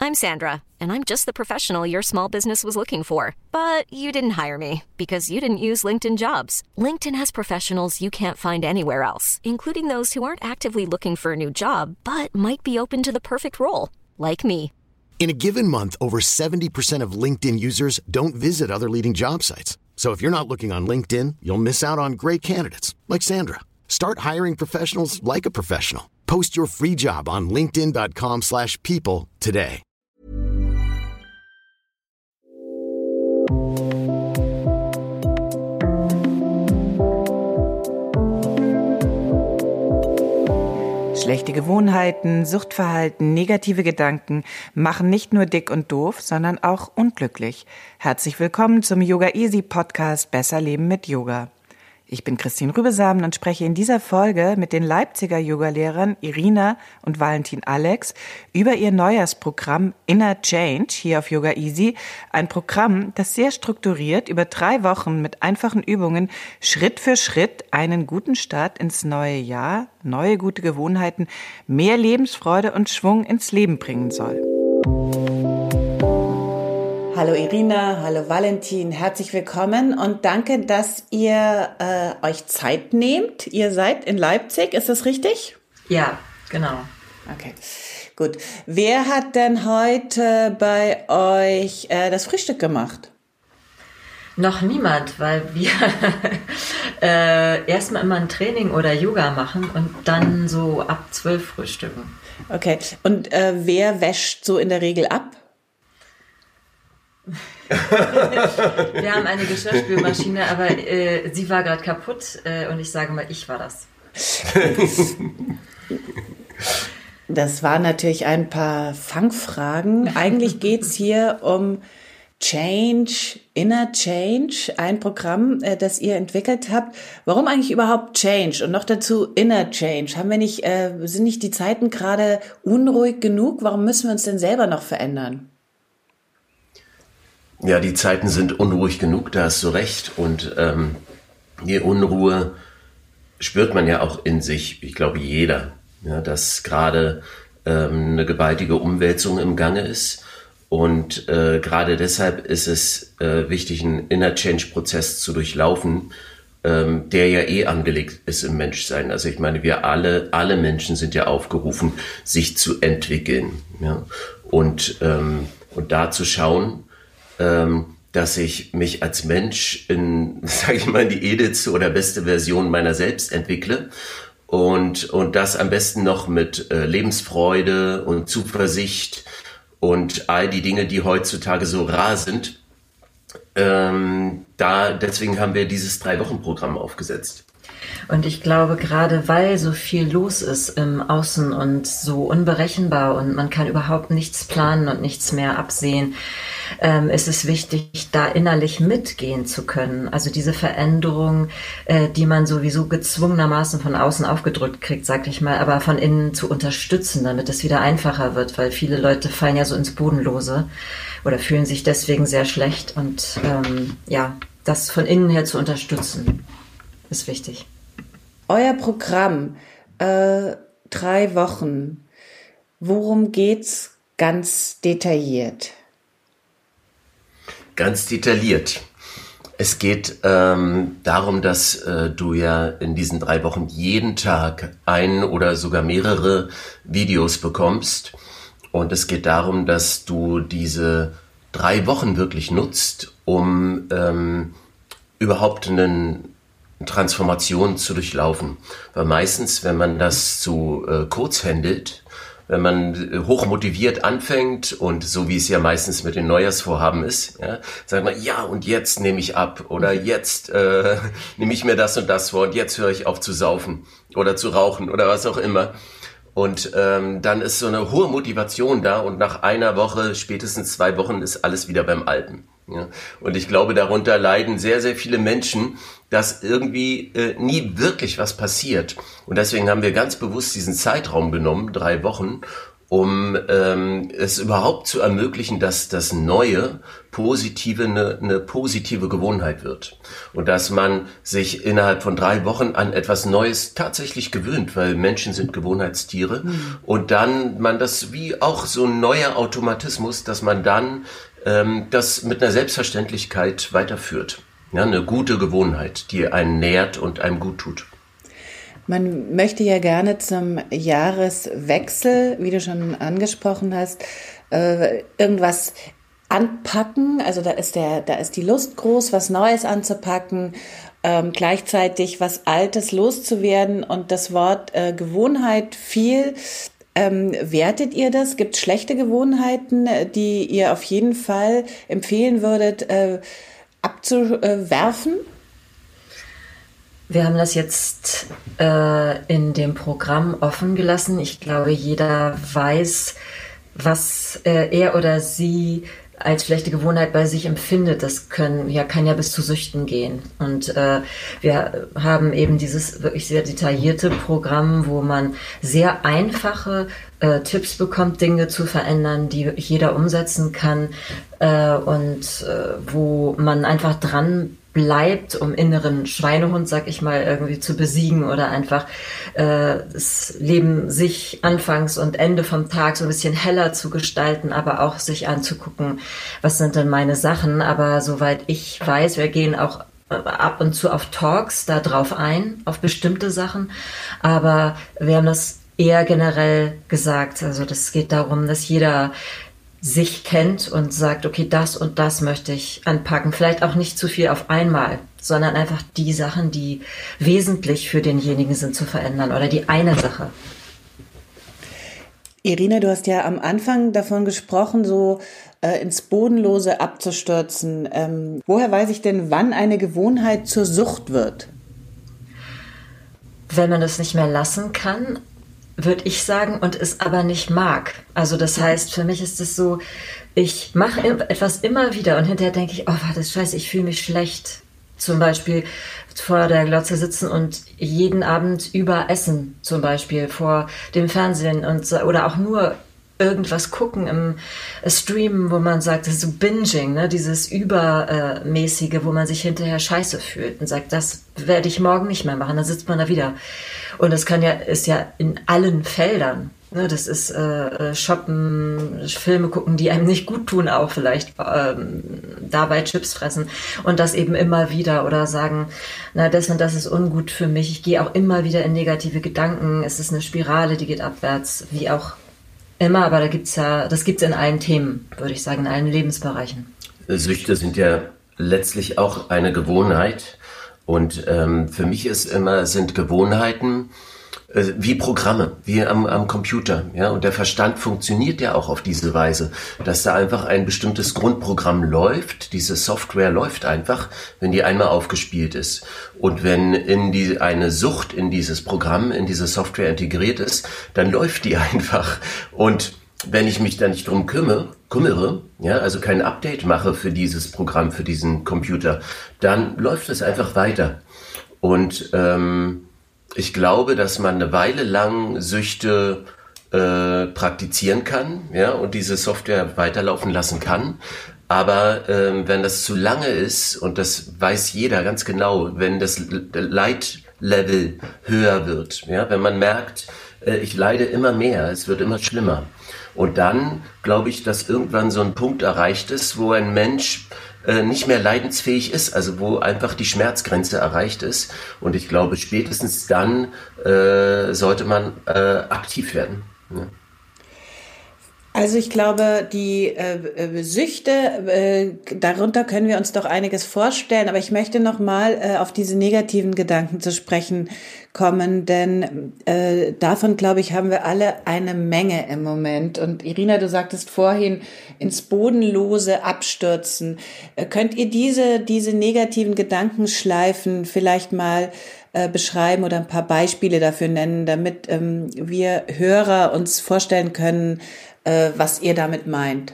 I'm Sandra, and I'm just the professional your small business was looking for. But you didn't hire me because you didn't use LinkedIn Jobs. LinkedIn has professionals you can't find anywhere else, including those who aren't actively looking for a new job, but might be open to the perfect role, like me. In a given month, over 70% of LinkedIn users don't visit other leading job sites. So if you're not looking on LinkedIn, you'll miss out on great candidates like Sandra. Start hiring professionals like a professional. Post your free job on linkedin.com/people today. Schlechte Gewohnheiten, Suchtverhalten, negative Gedanken machen nicht nur dick und doof, sondern auch unglücklich. Herzlich willkommen zum Yoga Easy Podcast Besser Leben mit Yoga. Ich bin Christine Rübesamen und spreche in dieser Folge mit den Leipziger Yogalehrern Irina und Valentin Alex über ihr Neujahrsprogramm Inner Change hier auf Yoga Easy. Ein Programm, das sehr strukturiert über 3 Wochen mit einfachen Übungen Schritt für Schritt einen guten Start ins neue Jahr, neue gute Gewohnheiten, mehr Lebensfreude und Schwung ins Leben bringen soll. Hallo Irina, hallo Valentin, herzlich willkommen und danke, dass ihr euch Zeit nehmt. Ihr seid in Leipzig, ist das richtig? Ja, genau. Okay, gut. Wer hat denn heute bei euch das Frühstück gemacht? Noch niemand, weil wir erstmal immer ein Training oder Yoga machen und dann so ab 12 frühstücken. Okay, und wer wäscht so in der Regel ab? Wir haben eine Geschirrspülmaschine, aber sie war gerade kaputt und ich sage mal, ich war das. Das waren natürlich ein paar Fangfragen. Eigentlich geht's hier um Change, Inner Change, ein Programm, das ihr entwickelt habt. Warum eigentlich überhaupt Change und noch dazu Inner Change? Sind nicht die Zeiten gerade unruhig genug? Warum müssen wir uns denn selber noch verändern? Ja, die Zeiten sind unruhig genug, da hast du recht. Und die Unruhe spürt man ja auch in sich, ich glaube jeder, ja, dass gerade eine gewaltige Umwälzung im Gange ist. Und gerade deshalb ist es wichtig, einen Inner Change-Prozess zu durchlaufen, der ja angelegt ist im Menschsein. Also ich meine, wir alle Menschen sind ja aufgerufen, sich zu entwickeln. Ja? Und da zu schauen, dass ich mich als Mensch in die edelste oder beste Version meiner selbst entwickle und das am besten noch mit Lebensfreude und Zuversicht und all die Dinge, die heutzutage so rar sind. Deswegen haben wir dieses 3-Wochen-Programm aufgesetzt. Und ich glaube, gerade weil so viel los ist im Außen und so unberechenbar und man kann überhaupt nichts planen und nichts mehr absehen, ist es wichtig, da innerlich mitgehen zu können. Also diese Veränderung, die man sowieso gezwungenermaßen von außen aufgedrückt kriegt, sag ich mal, aber von innen zu unterstützen, damit es wieder einfacher wird, weil viele Leute fallen ja so ins Bodenlose oder fühlen sich deswegen sehr schlecht und das von innen her zu unterstützen, ist wichtig. Euer Programm, 3 Wochen, worum geht's ganz detailliert? Ganz detailliert. Es geht darum, dass du ja in diesen 3 Wochen jeden Tag ein oder sogar mehrere Videos bekommst. Und es geht darum, dass du diese 3 Wochen wirklich nutzt, um überhaupt eine Transformation zu durchlaufen. Weil meistens, wenn man das zu kurz handelt, wenn man hochmotiviert anfängt und so wie es ja meistens mit den Neujahrsvorhaben ist, ja, sagt man, ja und jetzt nehme ich ab oder jetzt nehme ich mir das und das vor und jetzt höre ich auf zu saufen oder zu rauchen oder was auch immer. Und dann ist so eine hohe Motivation da und nach einer Woche, spätestens 2 Wochen ist alles wieder beim Alten. Ja? Und ich glaube, darunter leiden sehr, sehr viele Menschen, dass irgendwie nie wirklich was passiert. Und deswegen haben wir ganz bewusst diesen Zeitraum genommen, 3 Wochen, um es überhaupt zu ermöglichen, dass das Neue Positive eine positive Gewohnheit wird. Und dass man sich innerhalb von 3 Wochen an etwas Neues tatsächlich gewöhnt, weil Menschen sind Gewohnheitstiere. Und dann man das wie auch so ein neuer Automatismus, dass man dann das mit einer Selbstverständlichkeit weiterführt. Ja, eine gute Gewohnheit, die einen nährt und einem gut tut. Man möchte ja gerne zum Jahreswechsel, wie du schon angesprochen hast, irgendwas anpacken. Also da ist die Lust groß, was Neues anzupacken, gleichzeitig was Altes loszuwerden und das Wort Gewohnheit viel. Wertet ihr das? Gibt es schlechte Gewohnheiten, die ihr auf jeden Fall empfehlen würdet, abzuwerfen? Wir haben das jetzt in dem Programm offen gelassen. Ich glaube, jeder weiß, was er oder sie als schlechte Gewohnheit bei sich empfindet. Das kann ja bis zu Süchten gehen. Und wir haben eben dieses wirklich sehr detaillierte Programm, wo man sehr einfache Tipps bekommt, Dinge zu verändern, die wirklich jeder umsetzen kann und wo man einfach dran bleibt, um inneren Schweinehund, sag ich mal, irgendwie zu besiegen oder einfach das Leben sich anfangs und Ende vom Tag so ein bisschen heller zu gestalten, aber auch sich anzugucken, was sind denn meine Sachen. Aber soweit ich weiß, wir gehen auch ab und zu auf Talks da drauf ein, auf bestimmte Sachen, aber wir haben das eher generell gesagt. Also das geht darum, dass jeder sich kennt und sagt, okay, das und das möchte ich anpacken. Vielleicht auch nicht zu viel auf einmal, sondern einfach die Sachen, die wesentlich für denjenigen sind, zu verändern oder die eine Sache. Irina, du hast ja am Anfang davon gesprochen, so ins Bodenlose abzustürzen. Woher weiß ich denn, wann eine Gewohnheit zur Sucht wird? Wenn man das nicht mehr lassen kann, würde ich sagen, und es aber nicht mag. Also das heißt, für mich ist es so, ich mache etwas immer wieder und hinterher denke ich, oh, das ist scheiße, ich fühle mich schlecht. Zum Beispiel vor der Glotze sitzen und jeden Abend überessen, zum Beispiel vor dem Fernsehen oder auch nur irgendwas gucken im Streamen, wo man sagt, das ist so Binging, ne? Dieses Übermäßige, wo man sich hinterher scheiße fühlt und sagt, das werde ich morgen nicht mehr machen, dann sitzt man da wieder. Und das ist ja in allen Feldern. Ne? Das ist Shoppen, Filme gucken, die einem nicht gut tun, auch vielleicht dabei Chips fressen und das eben immer wieder oder sagen, na, das und das ist ungut für mich. Ich gehe auch immer wieder in negative Gedanken. Es ist eine Spirale, die geht abwärts, wie auch immer, aber das gibt's in allen Themen, würde ich sagen, in allen Lebensbereichen. Süchte sind ja letztlich auch eine Gewohnheit und für mich sind Gewohnheiten wie Programme, wie am Computer, ja, und der Verstand funktioniert ja auch auf diese Weise, dass da einfach ein bestimmtes Grundprogramm läuft, diese Software läuft einfach, wenn die einmal aufgespielt ist. Und wenn eine Sucht in dieses Programm, in diese Software integriert ist, dann läuft die einfach. Und wenn ich mich da nicht drum kümmere, ja, also kein Update mache für dieses Programm, für diesen Computer, dann läuft es einfach weiter. Und ich glaube, dass man eine Weile lang Süchte praktizieren kann, ja, und diese Software weiterlaufen lassen kann. Aber wenn das zu lange ist, und das weiß jeder ganz genau, wenn das Leidlevel höher wird, ja, wenn man merkt, ich leide immer mehr, es wird immer schlimmer. Und dann glaube ich, dass irgendwann so ein Punkt erreicht ist, wo ein Mensch nicht mehr leidensfähig ist, also wo einfach die Schmerzgrenze erreicht ist. Und ich glaube, spätestens dann sollte man aktiv werden. Ja. Also ich glaube, die Süchte, darunter können wir uns doch einiges vorstellen, aber ich möchte nochmal auf diese negativen Gedanken zu sprechen kommen, denn davon, glaube ich, haben wir alle eine Menge im Moment. Und Irina, du sagtest vorhin, ins Bodenlose abstürzen. Könnt ihr diese negativen Gedankenschleifen vielleicht mal beschreiben oder ein paar Beispiele dafür nennen, damit wir Hörer uns vorstellen können, was ihr damit meint?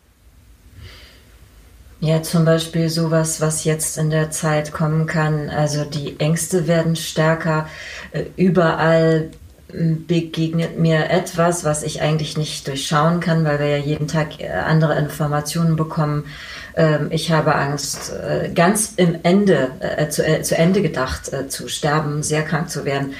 Ja, zum Beispiel sowas, was jetzt in der Zeit kommen kann. Also die Ängste werden stärker. Überall begegnet mir etwas, was ich eigentlich nicht durchschauen kann, weil wir ja jeden Tag andere Informationen bekommen. Ich habe Angst, ganz im Ende, zu Ende gedacht, zu sterben, sehr krank zu werden.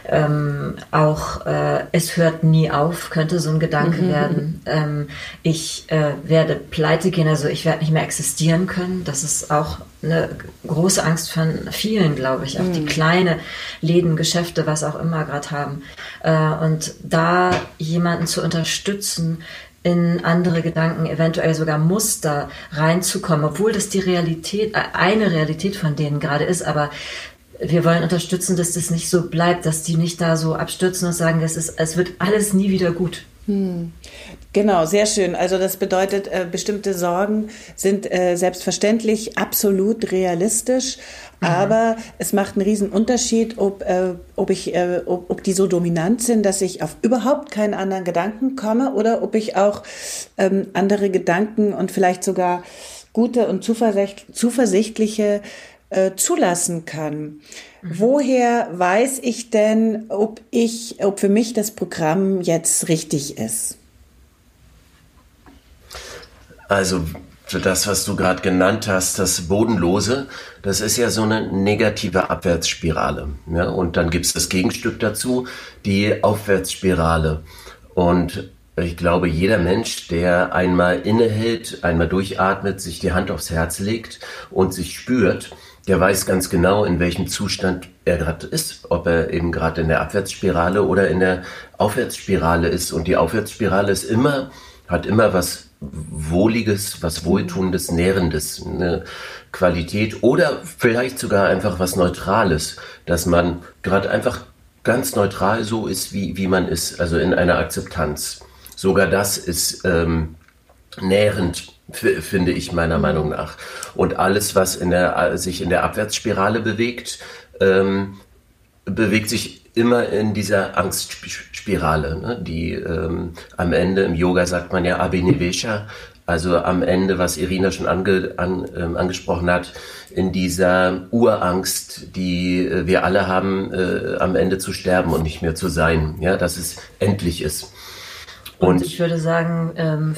Es hört nie auf, könnte so ein Gedanke werden. Ich werde pleite gehen, also ich werde nicht mehr existieren können. Das ist auch eine große Angst von vielen, glaube ich. Auch die kleine Läden, Geschäfte, was auch immer gerade haben. Und da jemanden zu unterstützen, in andere Gedanken, eventuell sogar Muster reinzukommen, obwohl das die Realität, eine Realität von denen gerade ist, aber wir wollen unterstützen, dass das nicht so bleibt, dass die nicht da so abstürzen und sagen, es wird alles nie wieder gut. Genau, sehr schön. Also das bedeutet, bestimmte Sorgen sind selbstverständlich absolut realistisch, aber es macht einen riesen Unterschied, ob die so dominant sind, dass ich auf überhaupt keinen anderen Gedanken komme oder ob ich auch andere Gedanken und vielleicht sogar gute und zuversichtliche zulassen kann. Woher weiß ich denn, ob für mich das Programm jetzt richtig ist? Also das, was du gerade genannt hast, das Bodenlose, das ist ja so eine negative Abwärtsspirale. Ja? Und dann gibt es das Gegenstück dazu, die Aufwärtsspirale. Und ich glaube, jeder Mensch, der einmal innehält, einmal durchatmet, sich die Hand aufs Herz legt und sich spürt, der weiß ganz genau, in welchem Zustand er gerade ist, ob er eben gerade in der Abwärtsspirale oder in der Aufwärtsspirale ist. Und die Aufwärtsspirale hat immer was Wohliges, was Wohltuendes, Nährendes, eine Qualität oder vielleicht sogar einfach was Neutrales, dass man gerade einfach ganz neutral so ist, wie man ist, also in einer Akzeptanz. Sogar das ist nährend, finde ich meiner Meinung nach. Und alles, was sich in der Abwärtsspirale bewegt, bewegt sich immer in dieser Angstspirale, ne? Die am Ende, im Yoga sagt man ja Abhinivesha, also am Ende, was Irina schon angesprochen hat, in dieser Urangst, die wir alle haben, am Ende zu sterben und nicht mehr zu sein, ja, dass es endlich ist. Und ich würde sagen,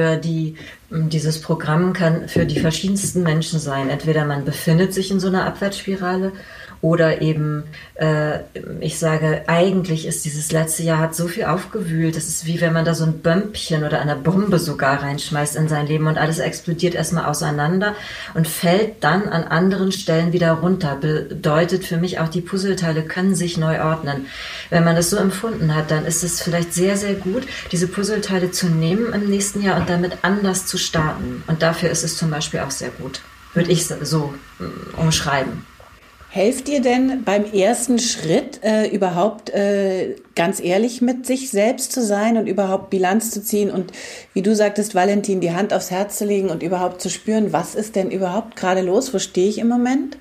dieses Programm kann für die verschiedensten Menschen sein. Entweder man befindet sich in so einer Abwärtsspirale oder eben, ich sage, eigentlich ist dieses letzte Jahr hat so viel aufgewühlt. Das ist wie wenn man da so ein Bömpchen oder eine Bombe sogar reinschmeißt in sein Leben und alles explodiert erstmal auseinander und fällt dann an anderen Stellen wieder runter. Bedeutet für mich auch, die Puzzleteile können sich neu ordnen. Wenn man das so empfunden hat, dann ist es vielleicht sehr, sehr gut, diese Puzzleteile zu nehmen im nächsten Jahr und damit anders zu starten. Und dafür ist es zum Beispiel auch sehr gut, würde ich so umschreiben. Helft ihr denn beim ersten Schritt überhaupt ganz ehrlich mit sich selbst zu sein und überhaupt Bilanz zu ziehen und, wie du sagtest, Valentin, die Hand aufs Herz zu legen und überhaupt zu spüren, was ist denn überhaupt gerade los? Wo stehe ich im Moment?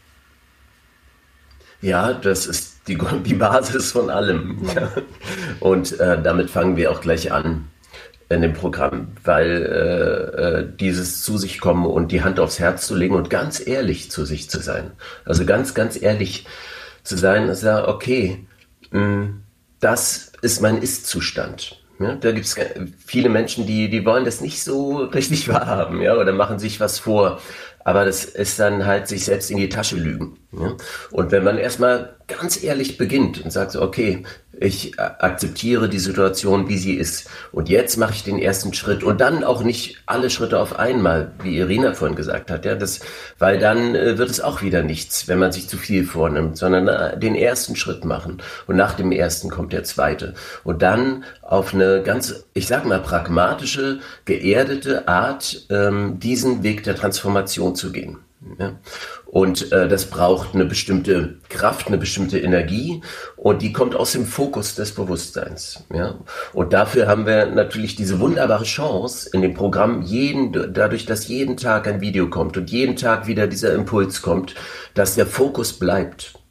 Ja, das ist die Basis von allem. Ja. Und damit fangen wir auch gleich an in dem Programm, weil dieses zu sich kommen und die Hand aufs Herz zu legen und ganz ehrlich zu sich zu sein, also ganz, ganz ehrlich zu sein und sagen, okay, das ist mein Ist-Zustand. Ja, da gibt es viele Menschen, die wollen das nicht so richtig wahrhaben, ja, oder machen sich was vor. Aber das ist dann halt sich selbst in die Tasche lügen. Ja? Und wenn man erstmal ganz ehrlich beginnt und sagt so, okay, ich akzeptiere die Situation, wie sie ist. Und jetzt mache ich den ersten Schritt und dann auch nicht alle Schritte auf einmal, wie Irina vorhin gesagt hat. Ja, weil dann wird es auch wieder nichts, wenn man sich zu viel vornimmt, sondern den ersten Schritt machen. Und nach dem ersten kommt der zweite. Und dann auf eine ganz, ich sag mal, pragmatische, geerdete Art, diesen Weg der Transformation zu gehen. Ja. Und das braucht eine bestimmte Kraft, eine bestimmte Energie und die kommt aus dem Fokus des Bewusstseins. Ja. Und dafür haben wir natürlich diese wunderbare Chance in dem Programm, dadurch, dass jeden Tag ein Video kommt und jeden Tag wieder dieser Impuls kommt, dass der Fokus bleibt.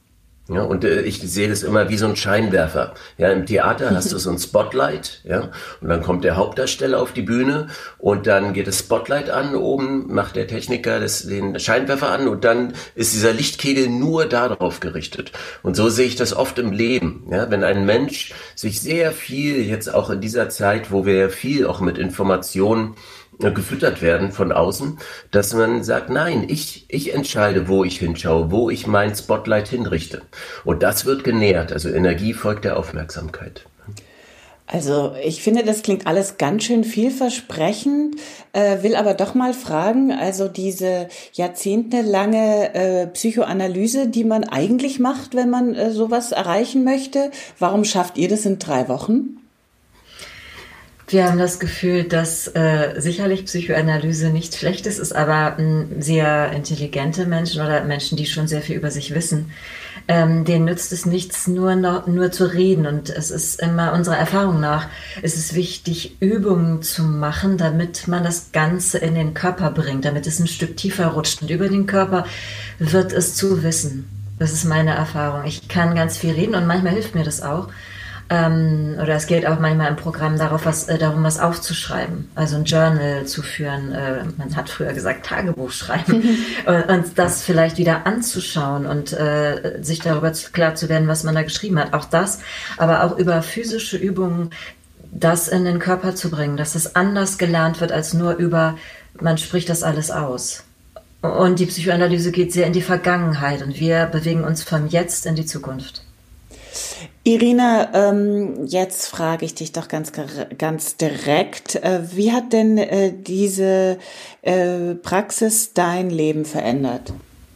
Ja, und ich sehe das immer wie so ein Scheinwerfer. Ja, im Theater hast du so ein Spotlight, ja, und dann kommt der Hauptdarsteller auf die Bühne und dann geht das Spotlight an, oben macht der Techniker den Scheinwerfer an und dann ist dieser Lichtkegel nur darauf gerichtet. Und so sehe ich das oft im Leben. Ja, wenn ein Mensch sich sehr viel, jetzt auch in dieser Zeit, wo wir viel auch mit Informationen gefüttert werden von außen, dass man sagt, nein, ich entscheide, wo ich hinschaue, wo ich mein Spotlight hinrichte. Und das wird genährt, also Energie folgt der Aufmerksamkeit. Also ich finde, das klingt alles ganz schön vielversprechend, will aber doch mal fragen, also diese jahrzehntelange Psychoanalyse, die man eigentlich macht, wenn man sowas erreichen möchte, warum schafft ihr das in 3 Wochen? Wir haben das Gefühl, dass sicherlich Psychoanalyse nichts Schlechtes ist, aber sehr intelligente Menschen oder Menschen, die schon sehr viel über sich wissen, denen nützt es nichts, nur zu reden. Und es ist immer unserer Erfahrung nach, es ist wichtig, Übungen zu machen, damit man das Ganze in den Körper bringt, damit es ein Stück tiefer rutscht. Und über den Körper wird es zu wissen. Das ist meine Erfahrung. Ich kann ganz viel reden und manchmal hilft mir das auch. Oder es geht auch manchmal im Programm darum, was aufzuschreiben, also ein Journal zu führen. Man hat früher gesagt, Tagebuch schreiben und das vielleicht wieder anzuschauen und sich darüber klar zu werden, was man da geschrieben hat. Auch das, aber auch über physische Übungen, das in den Körper zu bringen, dass es anders gelernt wird als nur man spricht das alles aus. Und die Psychoanalyse geht sehr in die Vergangenheit und wir bewegen uns vom Jetzt in die Zukunft. Irina, jetzt frage ich dich doch ganz direkt, wie hat denn diese Praxis dein Leben verändert?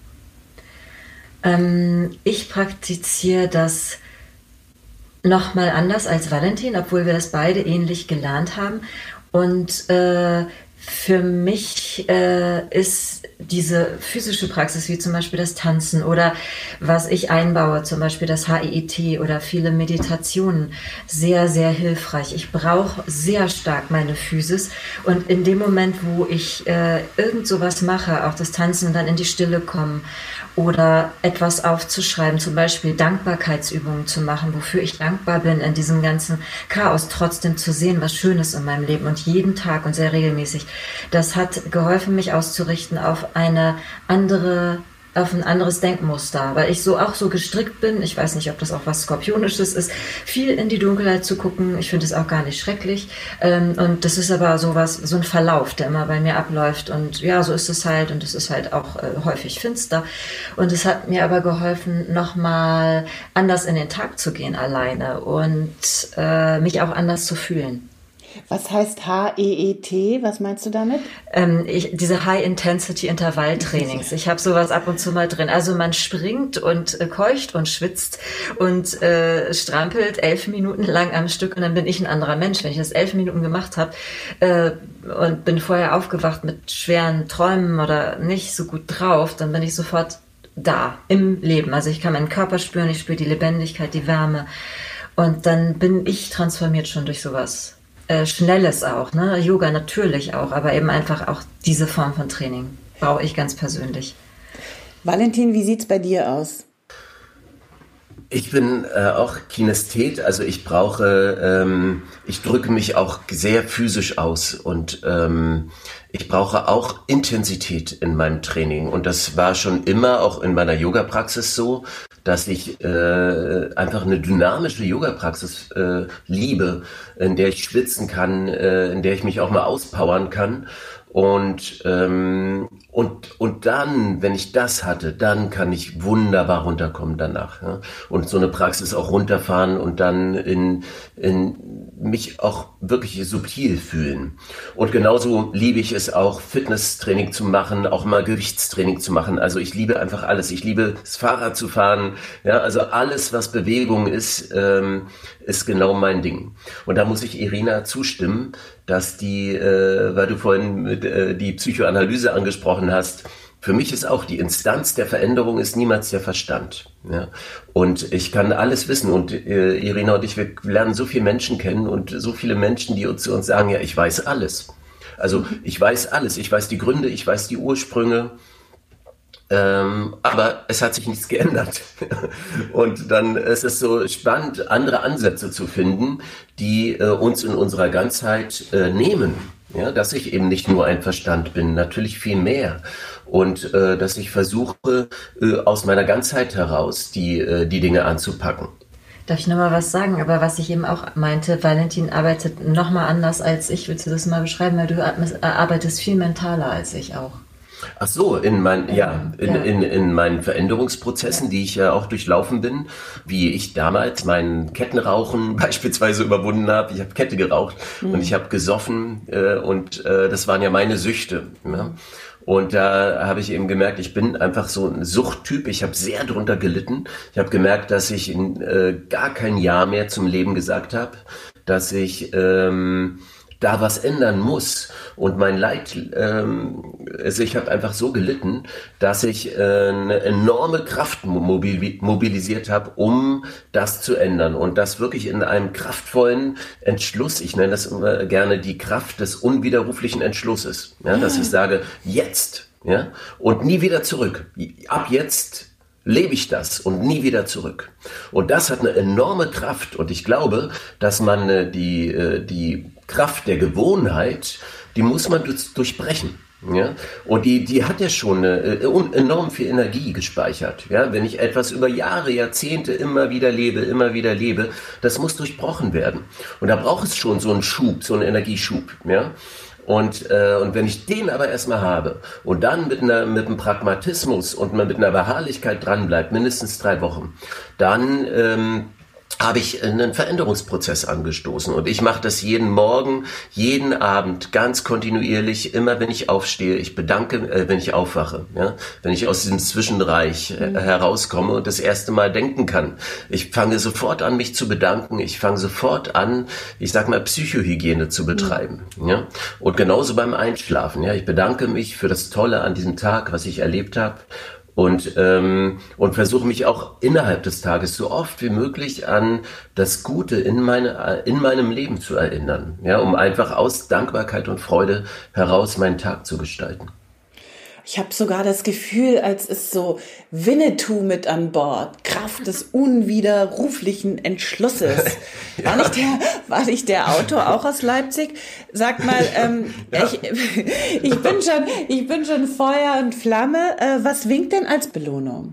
Ich praktiziere das nochmal anders als Valentin, obwohl wir das beide ähnlich gelernt haben. Und für mich ist diese physische Praxis, wie zum Beispiel das Tanzen oder was ich einbaue, zum Beispiel das HIIT oder viele Meditationen, sehr, sehr hilfreich. Ich brauche sehr stark meine Physis und in dem Moment, wo ich irgend sowas mache, auch das Tanzen und dann in die Stille kommen oder etwas aufzuschreiben, zum Beispiel Dankbarkeitsübungen zu machen, wofür ich dankbar bin in diesem ganzen Chaos, trotzdem zu sehen, was Schönes in meinem Leben und jeden Tag und sehr regelmäßig. Das hat geholfen, mich auszurichten auf ein anderes Denkmuster, weil ich auch so gestrickt bin. Ich weiß nicht, ob das auch was Skorpionisches ist, viel in die Dunkelheit zu gucken. Ich finde es auch gar nicht schrecklich. Und das ist aber so ein Verlauf, der immer bei mir abläuft. Und ja, so ist es halt. Und es ist halt auch häufig finster. Und es hat mir aber geholfen, nochmal anders in den Tag zu gehen alleine und mich auch anders zu fühlen. Was heißt HIIT? Was meinst du damit? Diese High-Intensity-Intervalltrainings. Ich habe sowas ab und zu mal drin. Also man springt und keucht und schwitzt und strampelt 11 Minuten lang am Stück und dann bin ich ein anderer Mensch. Wenn ich das 11 Minuten gemacht habe und bin vorher aufgewacht mit schweren Träumen oder nicht so gut drauf, dann bin ich sofort da im Leben. Also ich kann meinen Körper spüren, ich spüre die Lebendigkeit, die Wärme und dann bin ich transformiert schon durch sowas. Schnelles auch, ne? Yoga natürlich auch, aber eben einfach auch diese Form von Training brauche ich ganz persönlich. Valentin, wie sieht's bei dir aus? Ich bin auch Kinesthet, also ich drücke mich auch sehr physisch aus und ich brauche auch Intensität in meinem Training und das war schon immer auch in meiner Yoga-Praxis so, dass ich einfach eine dynamische Yoga-Praxis liebe, in der ich schwitzen kann, in der ich mich auch mal auspowern kann. Und dann, wenn ich das hatte, dann kann ich wunderbar runterkommen danach. Ja? Und so eine Praxis auch runterfahren und dann in mich auch wirklich subtil fühlen. Und genauso liebe ich es auch, Fitnesstraining zu machen, auch mal Gewichtstraining zu machen. Also ich liebe einfach alles. Ich liebe das Fahrrad zu fahren. Ja, also alles, was Bewegung ist, ist genau mein Ding. Und da muss ich Irina zustimmen, dass weil du vorhin die Psychoanalyse angesprochen hast, für mich ist auch die Instanz der Veränderung ist niemals der Verstand. Ja? Und ich kann alles wissen und Irina und ich, wir lernen so viele Menschen kennen und so viele Menschen, die zu uns sagen, ja, ich weiß alles. Also ich weiß alles, ich weiß die Gründe, ich weiß die Ursprünge Aber es hat sich nichts geändert. Und dann ist es so spannend, andere Ansätze zu finden, die uns in unserer Ganzheit nehmen. Ja, dass ich eben nicht nur ein Verstand bin, natürlich viel mehr. Und dass ich versuche, aus meiner Ganzheit heraus die Dinge anzupacken. Darf ich nochmal was sagen? Aber was ich eben auch meinte, Valentin arbeitet nochmal anders als ich. Willst du das mal beschreiben? Weil du arbeitest viel mentaler als ich auch. Ach so, in meinen Veränderungsprozessen, die ich ja auch durchlaufen bin, wie ich damals mein Kettenrauchen beispielsweise überwunden habe. Ich habe Kette geraucht und ich habe gesoffen und das waren ja meine Süchte. Ja? Und da habe ich eben gemerkt, ich bin einfach so ein Suchttyp. Ich habe sehr drunter gelitten. Ich habe gemerkt, dass ich gar kein Ja mehr zum Leben gesagt habe, dass ich da was ändern muss. Und mein Leid, also ich habe einfach so gelitten, dass ich eine enorme Kraft mobilisiert habe, um das zu ändern. Und das wirklich in einem kraftvollen Entschluss, ich nenne das immer gerne die Kraft des unwiderruflichen Entschlusses. Ja, dass ich sage, jetzt, ja, und nie wieder zurück. Ab jetzt lebe ich das und nie wieder zurück. Und das hat eine enorme Kraft. Und ich glaube, dass man die Kraft der Gewohnheit, die muss man durchbrechen. Ja? Und die hat ja schon enorm viel Energie gespeichert. Ja? Wenn ich etwas über Jahre, Jahrzehnte immer wieder lebe, das muss durchbrochen werden. Und da braucht es schon so einen Schub, so einen Energieschub. Ja? Und wenn ich den aber erstmal habe und dann mit einem Pragmatismus und mit einer Beharrlichkeit dranbleibt, mindestens 3 Wochen, dann habe ich einen Veränderungsprozess angestoßen. Und ich mache das jeden Morgen, jeden Abend, ganz kontinuierlich, immer wenn ich aufstehe. Ich bedanke, wenn ich aufwache, ja? Wenn ich aus diesem Zwischenreich herauskomme und das erste Mal denken kann. Ich fange sofort an, mich zu bedanken. Ich fange sofort an, ich sag mal, Psychohygiene zu betreiben. Ja? Und genauso beim Einschlafen. Ja? Ich bedanke mich für das Tolle an diesem Tag, was ich erlebt habe. Und versuche mich auch innerhalb des Tages so oft wie möglich an das Gute in meinem Leben zu erinnern, ja, um einfach aus Dankbarkeit und Freude heraus meinen Tag zu gestalten. Ich habe sogar das Gefühl, als ist so Winnetou mit an Bord. Kraft des unwiderruflichen Entschlusses. Ja. War nicht der Autor auch aus Leipzig? Sag mal, ja. ich bin schon Feuer und Flamme. Was winkt denn als Belohnung?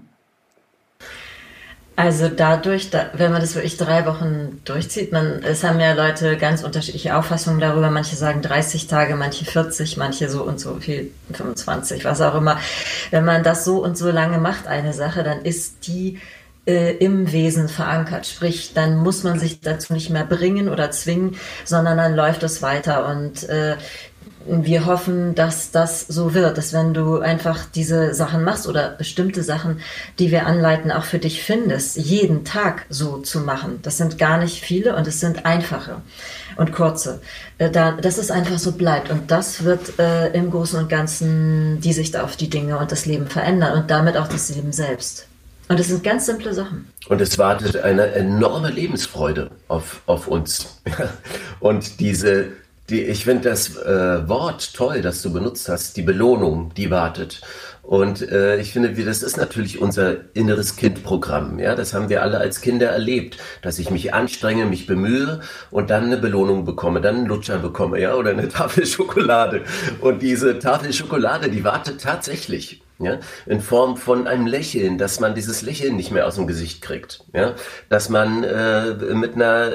Also dadurch, wenn man das wirklich 3 Wochen durchzieht, es haben ja Leute ganz unterschiedliche Auffassungen darüber. Manche sagen 30 Tage, manche 40, manche so und so viel, 25, was auch immer. Wenn man das so und so lange macht, eine Sache, dann ist die im Wesen verankert. Sprich, dann muss man sich dazu nicht mehr bringen oder zwingen, sondern dann läuft es weiter. Und wir hoffen, dass das so wird, dass wenn du einfach diese Sachen machst oder bestimmte Sachen, die wir anleiten, auch für dich findest, jeden Tag so zu machen. Das sind gar nicht viele und es sind einfache und kurze. Dass es einfach so bleibt und das wird im Großen und Ganzen die Sicht auf die Dinge und das Leben verändern und damit auch das Leben selbst. Und es sind ganz simple Sachen. Und es wartet eine enorme Lebensfreude auf uns. Und ich finde das Wort toll, das du benutzt hast, die Belohnung, die wartet. Und ich finde, das ist natürlich unser inneres Kindprogramm. Ja? Das haben wir alle als Kinder erlebt, dass ich mich anstrenge, mich bemühe und dann eine Belohnung bekomme, dann einen Lutscher bekomme, ja, oder eine Tafel Schokolade. Und diese Tafel Schokolade, die wartet tatsächlich. Ja, in Form von einem Lächeln, dass man dieses Lächeln nicht mehr aus dem Gesicht kriegt. Ja? Dass man mit einer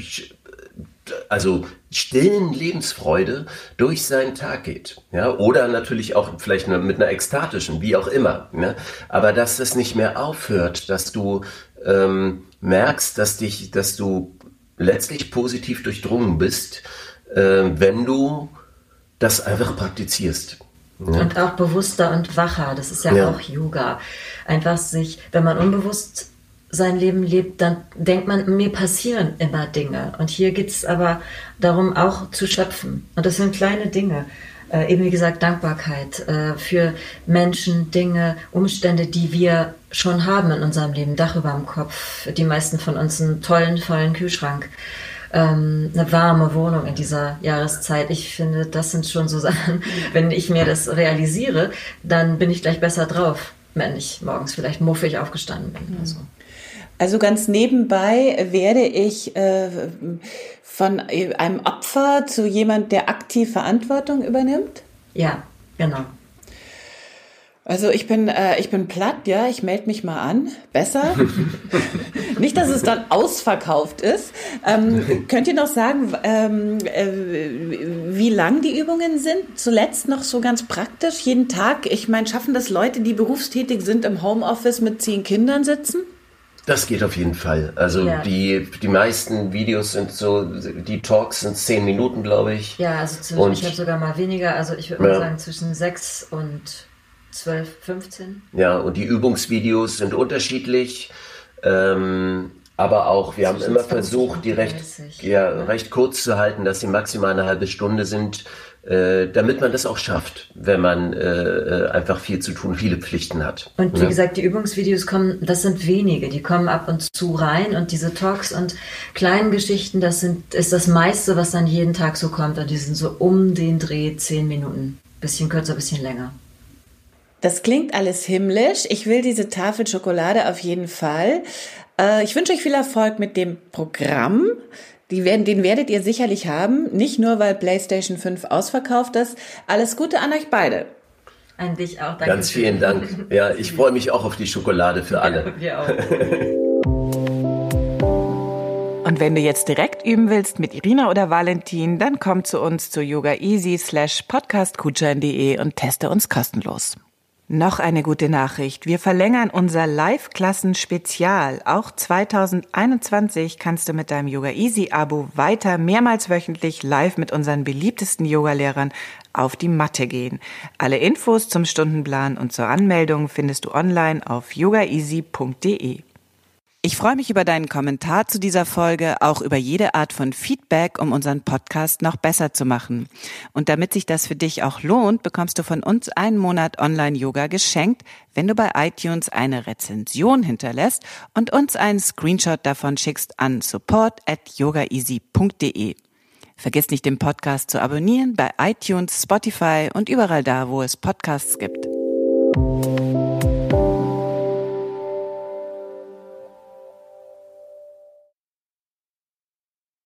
stillen Lebensfreude durch seinen Tag geht. Ja? Oder natürlich auch vielleicht mit einer ekstatischen, wie auch immer. Ja? Aber dass es nicht mehr aufhört, dass du merkst, dass du letztlich positiv durchdrungen bist, wenn du das einfach praktizierst. Ja. Und auch bewusster und wacher, das ist ja auch Yoga. Einfach wenn man unbewusst sein Leben lebt, dann denkt man, mir passieren immer Dinge. Und hier geht es aber darum, auch zu schöpfen. Und das sind kleine Dinge. Eben wie gesagt, Dankbarkeit für Menschen, Dinge, Umstände, die wir schon haben in unserem Leben. Dach über dem Kopf, die meisten von uns einen tollen, vollen Kühlschrank. Eine warme Wohnung in dieser Jahreszeit. Ich finde, das sind schon so Sachen, wenn ich mir das realisiere, dann bin ich gleich besser drauf. wenn ich morgens vielleicht muffig aufgestanden bin oder so. Also ganz nebenbei werde ich von einem Opfer zu jemand, der aktiv Verantwortung übernimmt? Ja, genau. Also ich bin platt, ja, ich melde mich mal an. Besser. Nicht, dass es dann ausverkauft ist. Könnt ihr noch sagen, wie lang die Übungen sind? Zuletzt noch so ganz praktisch, jeden Tag. Ich meine, schaffen das Leute, die berufstätig sind, im Homeoffice mit 10 Kindern sitzen? Das geht auf jeden Fall. Also die meisten Videos sind so, die Talks sind 10 Minuten, glaube ich. Ja, also ich habe sogar mal weniger, also ich würde mal sagen zwischen 6 und 12, 15. Ja, und die Übungsvideos sind unterschiedlich, aber auch, wir haben immer versucht, die recht kurz zu halten, dass sie maximal eine halbe Stunde sind, damit man das auch schafft, wenn man einfach viel zu tun, viele Pflichten hat. Und wie gesagt, die Übungsvideos das sind wenige, die kommen ab und zu rein und diese Talks und kleinen Geschichten, ist das meiste, was dann jeden Tag so kommt und die sind so um den Dreh 10 Minuten, bisschen kürzer, bisschen länger. Das klingt alles himmlisch. Ich will diese Tafel Schokolade auf jeden Fall. Ich wünsche euch viel Erfolg mit dem Programm. Den werdet ihr sicherlich haben. Nicht nur, weil PlayStation 5 ausverkauft ist. Alles Gute an euch beide. An dich auch. Danke. Ganz vielen Dank. Ja, ich freue mich auch auf die Schokolade für alle. Wir auch. Und wenn du jetzt direkt üben willst mit Irina oder Valentin, dann komm zu uns zu yogaeasy/podcastkutscher.de und teste uns kostenlos. Noch eine gute Nachricht. Wir verlängern unser Live-Klassen-Spezial. Auch 2021 kannst du mit deinem Yoga Easy-Abo weiter mehrmals wöchentlich live mit unseren beliebtesten Yogalehrern auf die Matte gehen. Alle Infos zum Stundenplan und zur Anmeldung findest du online auf yogaeasy.de. Ich freue mich über deinen Kommentar zu dieser Folge, auch über jede Art von Feedback, um unseren Podcast noch besser zu machen. Und damit sich das für dich auch lohnt, bekommst du von uns einen Monat Online-Yoga geschenkt, wenn du bei iTunes eine Rezension hinterlässt und uns einen Screenshot davon schickst an support@yogaeasy.de. Vergiss nicht, den Podcast zu abonnieren bei iTunes, Spotify und überall da, wo es Podcasts gibt.